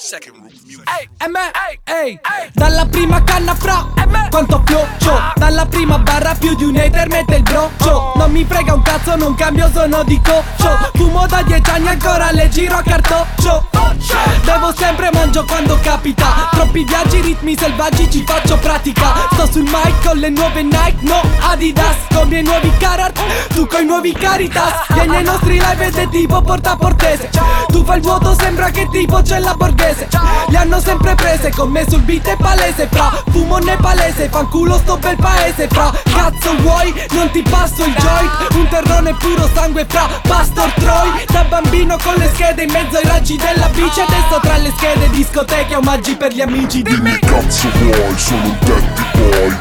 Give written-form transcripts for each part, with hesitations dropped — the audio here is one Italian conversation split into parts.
Ehi, dalla prima canna fra quanto pioccio, dalla prima barra più di un hater mette il broccio. Non mi frega un cazzo, non cambio, sono di coccio. Fumo da 10 anni ancora le giro a cartoccio. Bevo sempre, mangio quando capita. Troppi viaggi, ritmi selvaggi, ci faccio pratica. Sto sul mic con le nuove Nike, no Adidas. Con i miei nuovi Carhartt, tu coi nuovi Caritas. Vieni ai nostri live ed è tipo porta portese. Tu fai il vuoto, sembra che tipo c'è la borghese. Li hanno sempre prese, con me sul beat è palese. Fra fumo nepalese, fanculo sto bel paese. Fra cazzo vuoi, non ti passo il joint. Un terrone puro sangue fra Pastor Troy. Da bambino con le schede in mezzo ai raggi della bici. Adesso tra le schede discoteche omaggi per gli amici. Dimmi cazzo vuoi, sono un daddy boy.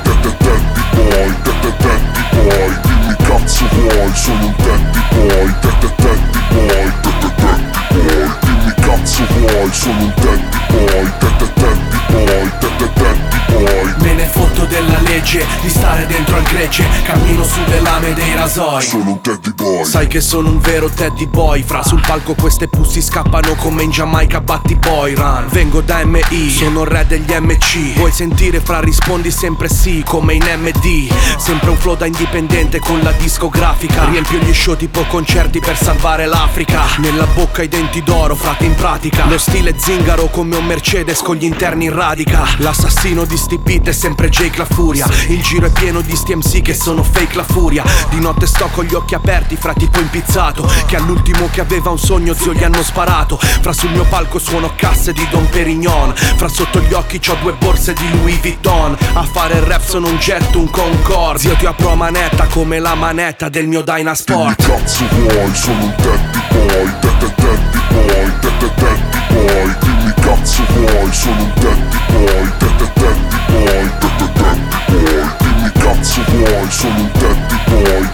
Daddy boy. Dimmi cazzo vuoi, sono un daddy boy. Daddy boy. Dimmi cazzo vuoi, sono un daddy boy. Daddy boy. Me ne fotto della legge di stare dentro al gregge. Cammino sulle lame dei rasoi. Sono un daddy boy. Sai che sono un vero daddy boy. Fra sul palco queste pussy scappano come in Giamaica Batti Boy Run. Vengo da MI, sono il re degli MC. Vuoi sentire fra rispondi sempre sì, come in MD. Sempre un flow da indipendente con la discografica. Riempio gli show tipo concerti per salvare l'Africa. Nella bocca i denti d'oro, frate in pratica. Lo stile zingaro come un Mercedes con gli interni in radica. L'assassino di sti beat è sempre Jake la furia. Il giro è pieno di sti MC che sono fake la furia. Di notte sto con gli occhi aperti, fra tipo impizzato. Che all'ultimo che aveva un sogno zio gli hanno sparato. Fra sul mio palco suono casse di Dom Perignon. Fra sotto gli occhi c'ho 2 borse di Louis Vuitton. A fare il rap sono un jet, un Concorde. Zio ti apro a manetta come la manetta del mio Dynasport. Dimmi cazzo vuoi, sono un daddy boy. Daddy boy. Dimmi cazzo vuoi, sono un daddy boy. Daddy boy. Dimmi cazzo vuoi, sono un daddy boy.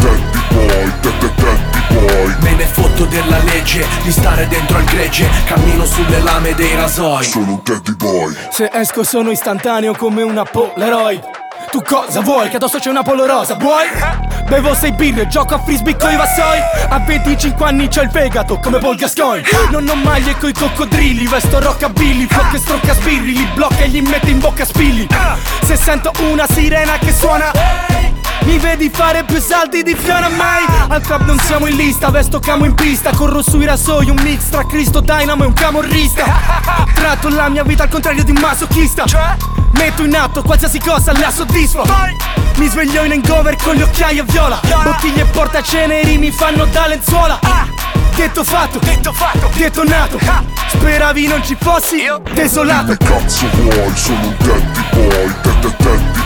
Daddy boy. Me ne fotto della legge di stare dentro al gregge. Cammino sulle lame dei rasoi. Sono un daddy boy. Se esco sono istantaneo come una Polaroid. Tu cosa vuoi? Che addosso c'è una polo rosa, vuoi? Bevo 6 birre, gioco a frisbee coi vassoi. A 25 anni c'ho il fegato come Paul Gascoigne. Non ho maglie coi coccodrilli, vesto rockabilly. Flow che strocca sbirri, li blocca e gli mette in bocca spilli. Se sento una sirena che suona, mi vedi fare più salti di Fiona mai. Al club non siamo in lista, vesto camo in pista. Corro sui rasoi, un mix tra Cristo Dynamo e un camorrista. Tratto la mia vita al contrario di un masochista. Metto in atto qualsiasi cosa, la soddisfo. Mi sveglio in hangover con le occhiaie viola. Bottiglie e portaceneri mi fanno da lenzuola. Detto fatto, detonato. Speravi non ci fossi, desolato. Dimmi cazzo vuoi, sono un daddy boy. Daddy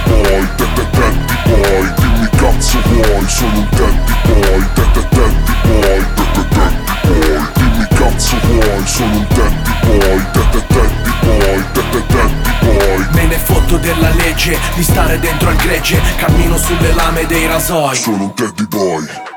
boy. Dimmi cazzo vuoi, sono un daddy boy. Daddy boy. Dimmi cazzo vuoi, sono un daddy boy. Daddy boy. Me ne fotto della legge di stare dentro al gregge. Cammino sulle lame dei rasoi. Sono un daddy boy.